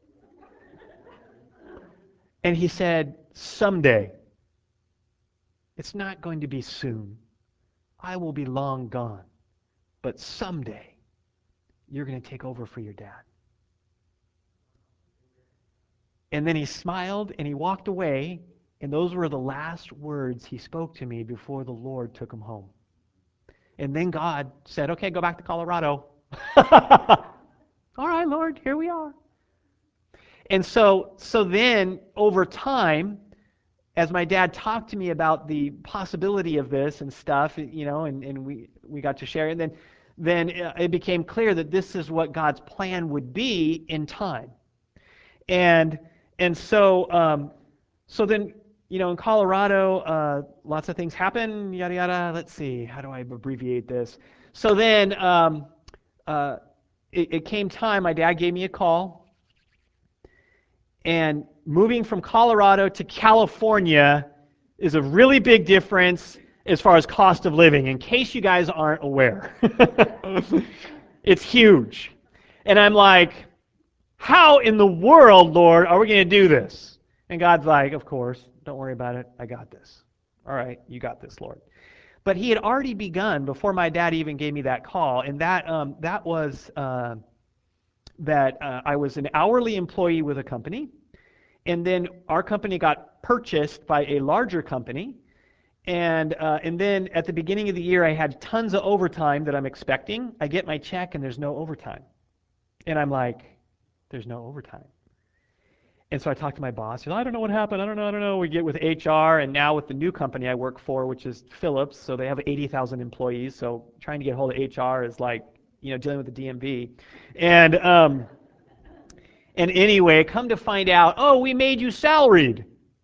And he said, someday, it's not going to be soon. I will be long gone. But someday, you're going to take over for your dad. And then he smiled and he walked away, and those were the last words he spoke to me before the Lord took him home. And then God said, okay, go back to Colorado. All right, Lord, here we are. And so, so then, over time, as my dad talked to me about the possibility of this and stuff, you know, and, and we, we got to share it, and then, then it became clear that this is what God's plan would be in time. And and so um, so then, you know, in Colorado, uh, lots of things happen, yada yada. Let's see, how do I abbreviate this? So then um, uh, it, it came time. My dad gave me a call, and moving from Colorado to California is a really big difference as far as cost of living. In case you guys aren't aware, it's huge. And I'm like, how in the world, Lord, are we going to do this? And God's like, of course, don't worry about it. I got this. All right, you got this, Lord. But he had already begun before my dad even gave me that call, and that um, that was uh, that uh, I was an hourly employee with a company, and then our company got purchased by a larger company, and uh, and then at the beginning of the year, I had tons of overtime that I'm expecting. I get my check, and there's no overtime, and I'm like, there's no overtime. And so I talked to my boss. He's like, I don't know what happened. I don't know. I don't know. We get with H R, and now with the new company I work for, which is Philips, so they have eighty thousand employees. So trying to get hold of H R is like, you know, dealing with the D M V. And um, and anyway, come to find out, oh, we made you salaried.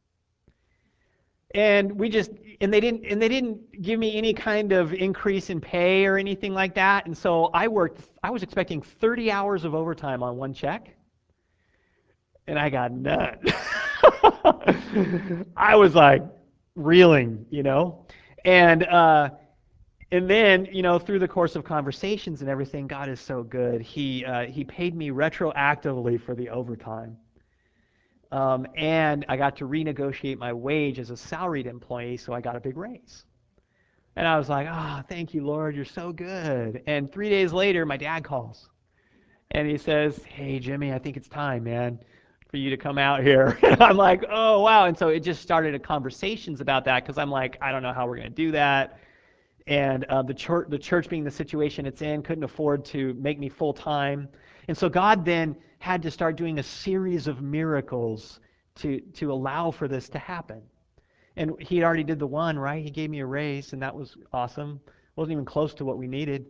And we just and they didn't and they didn't give me any kind of increase in pay or anything like that. And so I worked. I was expecting thirty hours of overtime on one check. And I got none. I was like reeling, you know, and uh, and then, you know, through the course of conversations and everything, God is so good. He uh, he paid me retroactively for the overtime, um, and I got to renegotiate my wage as a salaried employee, so I got a big raise. And I was like, ah, oh, thank you, Lord, you're so good. And three days later, my dad calls, and he says, hey, Jimmy, I think it's time, man, for you to come out here. I'm like, oh, wow. And so it just started a conversations about that, because I'm like, I don't know how we're going to do that. And uh, the church, the church being the situation it's in, couldn't afford to make me full time. And so God then had to start doing a series of miracles to to allow for this to happen. And he already did the one, right? He gave me a raise, and that was awesome. Wasn't even close to what we needed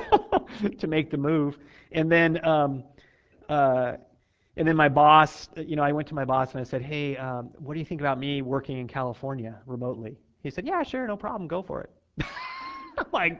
to make the move. And then, um, uh, and then my boss, you know, I went to my boss and I said, "Hey, um, what do you think about me working in California remotely?" He said, "Yeah, sure, no problem, go for it." I'm like,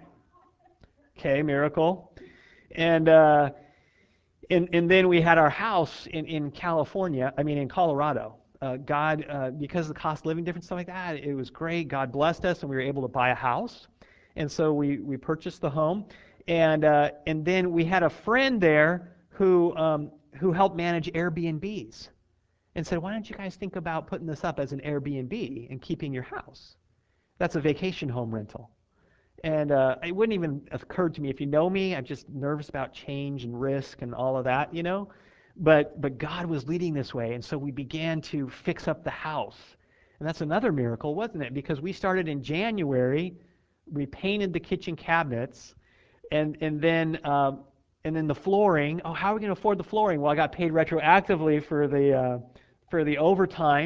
okay, miracle. And uh, and and then we had our house in in California. I mean, in Colorado. Uh, God, uh, because of the cost of living difference, stuff like that, it was great. God blessed us, and we were able to buy a house. And so we we purchased the home, and uh, and then we had a friend there who um, who helped manage Airbnbs, and said, "Why don't you guys think about putting this up as an Airbnb and keeping your house? That's a vacation home rental." And uh, it wouldn't even have occurred to me. If you know me, I'm just nervous about change and risk and all of that, you know. But but God was leading this way, and so we began to fix up the house, and that's another miracle, wasn't it? Because we started in January, we painted the kitchen cabinets, and and then um, and then the flooring. Oh, how are we going to afford the flooring? Well, I got paid retroactively for the uh, for the overtime.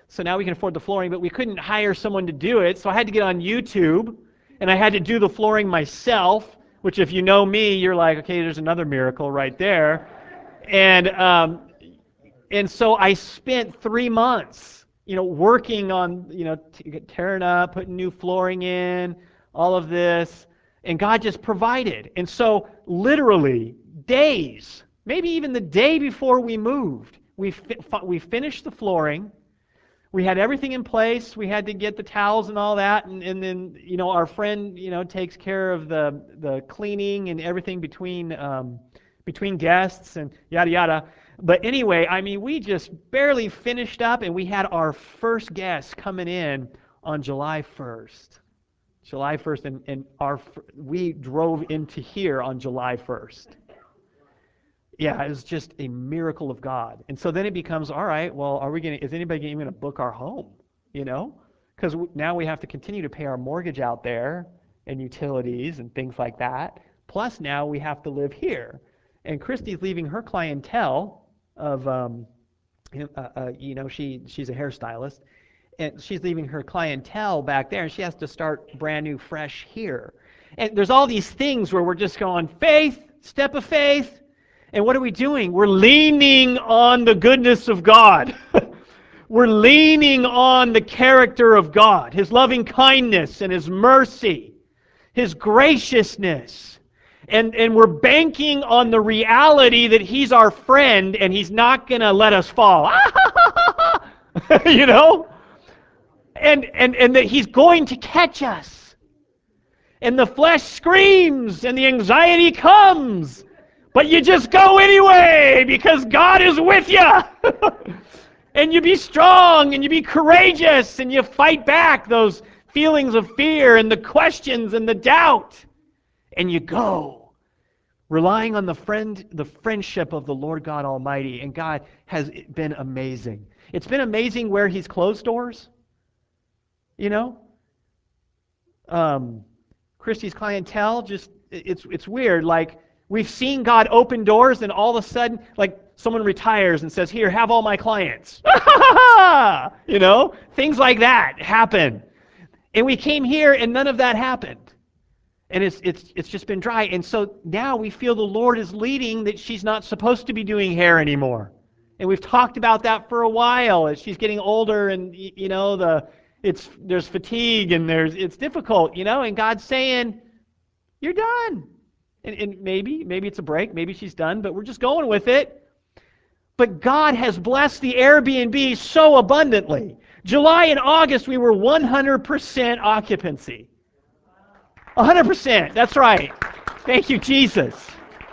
So now we can afford the flooring, but we couldn't hire someone to do it. So I had to get on YouTube, and I had to do the flooring myself, which if you know me, you're like, okay, there's another miracle right there. And um, and so I spent three months, you know, working on, you know, t- tearing up, putting new flooring in, all of this, and God just provided. And so literally days, maybe even the day before we moved, we fi- we finished the flooring. We had everything in place. We had to get the towels and all that, and, and then, you know, our friend, you know, takes care of the the cleaning and everything between um, between guests and yada yada. But anyway, I mean, we just barely finished up, and we had our first guest coming in on July first. July first, and, and our we drove into here on July first. Yeah, it was just a miracle of God. And so then it becomes, all right, well, are we going to, is anybody even going to book our home? You know? Because now we have to continue to pay our mortgage out there and utilities and things like that. Plus now we have to live here. And Christy's leaving her clientele of, um, uh, uh, you know, she she's a hairstylist. And she's leaving her clientele back there, and she has to start brand new, fresh here. And there's all these things where we're just going, faith, step of faith. And what are we doing? We're leaning on the goodness of God. We're leaning on the character of God, His loving kindness and His mercy, His graciousness. And, and we're banking on the reality that He's our friend and He's not going to let us fall. You know? And, and, and that He's going to catch us. And the flesh screams and the anxiety comes. But you just go anyway because God is with you. And you be strong and you be courageous and you fight back those feelings of fear and the questions and the doubt. And you go, relying on the friend, the friendship of the Lord God Almighty. And God has been amazing. It's been amazing where He's closed doors. You know? Um, Christy's clientele, just, it's it's weird. Like, we've seen God open doors, and all of a sudden, like, someone retires and says, here, have all my clients. You know? Things like that happen. And we came here, and none of that happened. And it's it's it's just been dry. And so now we feel the Lord is leading that she's not supposed to be doing hair anymore. And we've talked about that for a while as she's getting older, and, you know, the it's there's fatigue, and there's it's difficult, you know, and God's saying, you're done. And, and maybe, maybe it's a break, maybe she's done, but we're just going with it. But God has blessed the Airbnb so abundantly. July and August, we were one hundred percent occupancy. one hundred percent, that's right. Thank you, Jesus.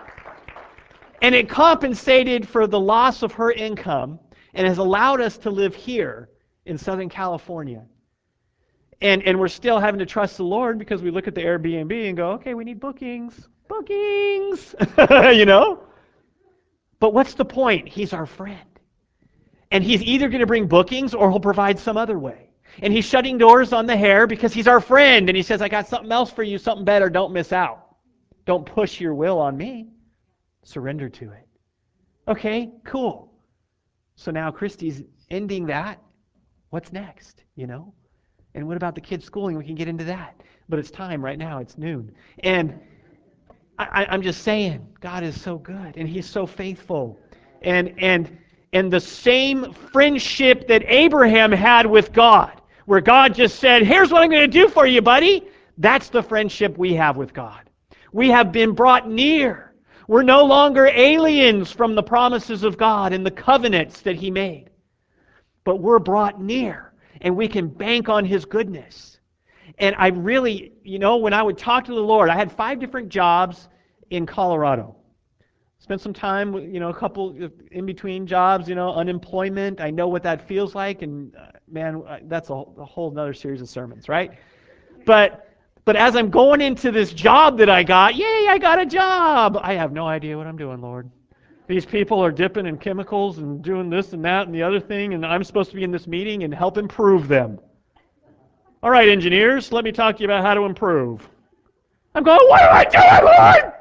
And it compensated for the loss of her income and has allowed us to live here in Southern California. And, and we're still having to trust the Lord because we look at the Airbnb and go, okay, we need bookings. Bookings! You know? But what's the point? He's our friend. And He's either going to bring bookings or He'll provide some other way. And He's shutting doors on the hair because He's our friend. And He says, I got something else for you, something better. Don't miss out. Don't push your will on me. Surrender to it. Okay, cool. So now Christy's ending that. What's next? You know? And what about the kids' schooling? We can get into that. But it's time right now. It's noon. And I, I'm just saying, God is so good, and He's so faithful. And, and, and the same friendship that Abraham had with God, where God just said, here's what I'm going to do for you, buddy. That's the friendship we have with God. We have been brought near. We're no longer aliens from the promises of God and the covenants that He made. But we're brought near, and we can bank on His goodness. And I really, you know, when I would talk to the Lord, I had five different jobs in Colorado. Spent some time, you know, a couple in between jobs, you know, unemployment. I know what that feels like, and uh, man, that's a, a whole other series of sermons, right? But but as I'm going into this job that I got, yay, I got a job. I have no idea what I'm doing, Lord. These people are dipping in chemicals and doing this and that and the other thing, and I'm supposed to be in this meeting and help improve them. All right, engineers, let me talk to you about how to improve. I'm going, what am I doing, Lord?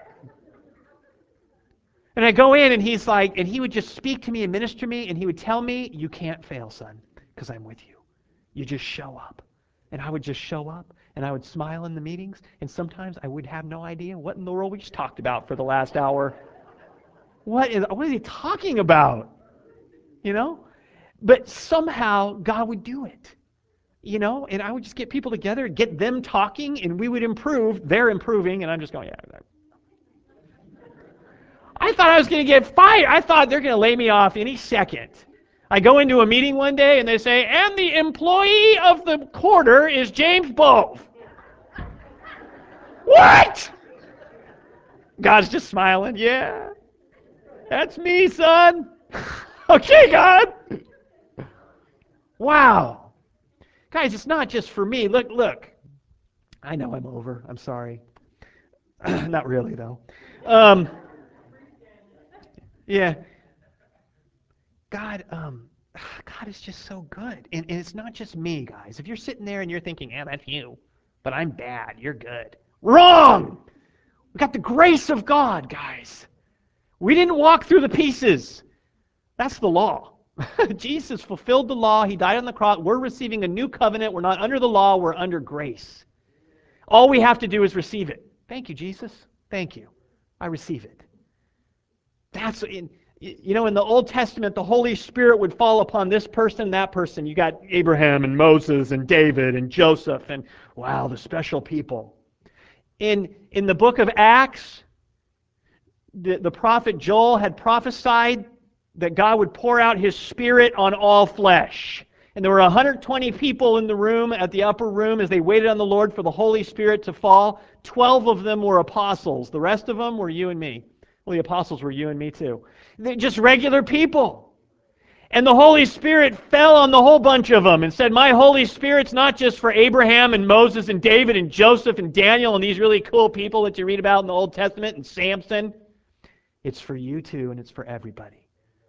And I go in, and He's like, and He would just speak to me and minister to me, and He would tell me, you can't fail, son. because I'm with you. You just show up. And I would just show up, and I would smile in the meetings, and sometimes I would have no idea what in the world we just talked about for the last hour. What is, what is he talking about? You know? But somehow God would do it. You know? And I would just get people together, get them talking, and we would improve. They're improving, and I'm just going, yeah. I thought I was going to get fired. I thought they're going to lay me off any second. I go into a meeting one day and they say, and the employee of the quarter is James Bove. What? God's just smiling. Yeah, that's me, son. Okay, God. Wow. Guys, it's not just for me. Look, look. I know I'm over. I'm sorry. Not really, though. Um, yeah. God, um, God is just so good. And, and it's not just me, guys. If you're sitting there and you're thinking, yeah, that's you, but I'm bad, you're good. Wrong! We got the grace of God, guys. We didn't walk through the pieces. That's the law. Jesus fulfilled the law. He died on the cross. We're receiving a new covenant. We're not under the law. We're under grace. All we have to do is receive it. Thank you, Jesus. Thank you. I receive it. That's in... You know, in the Old Testament, the Holy Spirit would fall upon this person, that person. You got Abraham and Moses and David and Joseph and, wow, the special people. In, in the book of Acts, the, the prophet Joel had prophesied that God would pour out His Spirit on all flesh. And there were one hundred twenty people in the room, at the upper room, as they waited on the Lord for the Holy Spirit to fall. Twelve of them were apostles. The rest of them were you and me. Well, the apostles were you and me too. They're just regular people. And the Holy Spirit fell on the whole bunch of them and said, my Holy Spirit's not just for Abraham and Moses and David and Joseph and Daniel and these really cool people that you read about in the Old Testament and Samson. It's for you too, and it's for everybody.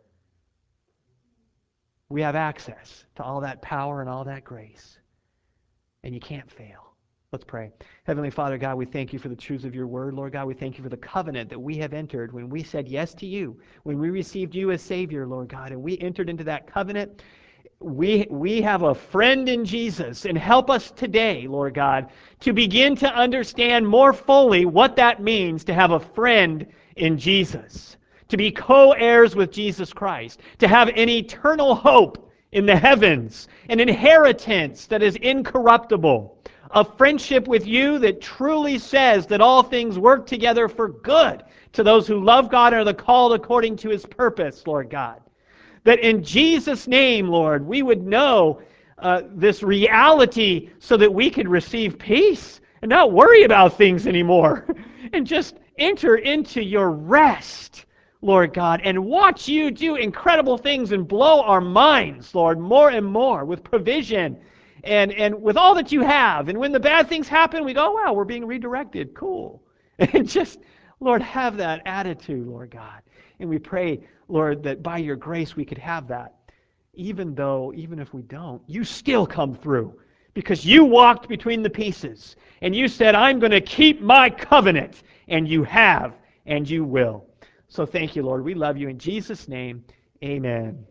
We have access to all that power and all that grace. And you can't fail. Let's pray. Heavenly Father, God, we thank you for the truths of your word. Lord God, we thank you for the covenant that we have entered when we said yes to you, when we received you as Savior, Lord God, and we entered into that covenant. We, we have a friend in Jesus, and help us today, Lord God, to begin to understand more fully what that means to have a friend in Jesus, to be co-heirs with Jesus Christ, to have an eternal hope in the heavens, an inheritance that is incorruptible, a friendship with you that truly says that all things work together for good to those who love God and are the called according to His purpose, Lord God. That in Jesus' name, Lord, we would know uh, this reality so that we could receive peace and not worry about things anymore and just enter into your rest, Lord God, and watch you do incredible things and blow our minds, Lord, more and more with provision and, and with all that you have. And when the bad things happen, we go, wow, we're being redirected. Cool. And just, Lord, have that attitude, Lord God. And we pray, Lord, that by your grace we could have that. Even though, even if we don't, you still come through. Because you walked between the pieces. And you said, I'm going to keep my covenant. And you have, and you will. So thank you, Lord. We love you. In Jesus' name, amen.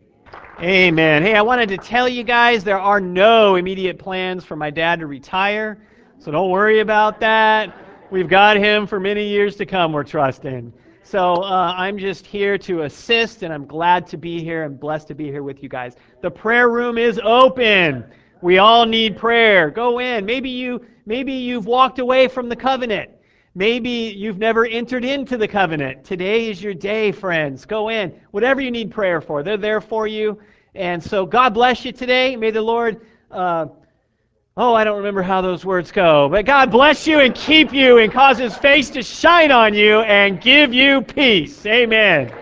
Amen. Hey, I wanted to tell you guys there are no immediate plans for my dad to retire. So don't worry about that. We've got him for many years to come, we're trusting. So uh, I'm just here to assist, and I'm glad to be here and blessed to be here with you guys. The prayer room is open. We all need prayer. Go in. Maybe you, maybe you've walked away from the covenant. Maybe you've never entered into the covenant. Today is your day, friends. Go in. Whatever you need prayer for, they're there for you. And so God bless you today. May the Lord, uh, oh, I don't remember how those words go, but God bless you and keep you and cause His face to shine on you and give you peace. Amen.